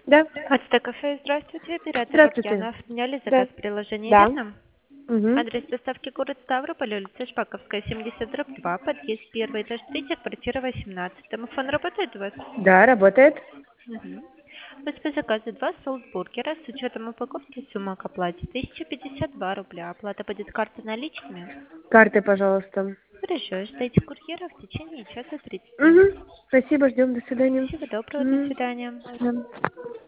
Да. Ацтекафе, здравствуйте, оператор Здравствуйте. Лукьянов. Меняли Да. заказ в приложении, Да. верно? Мгм. Адрес доставки город Ставрополь, улица Шпаковская, 70/2, подъезд 1, этаж 3, квартира 18. Домофон работает у вас? Да, работает. Угу. По заказу 2 соус-бургера с учетом упаковки сумма к оплате 1052 рубля. Оплата будет картой наличными. Картой, пожалуйста. Хорошо, ждите курьера в течение часа 30 минут. Угу. Спасибо, ждем. До свидания. Всего доброго, до Мгм. свидания. Да.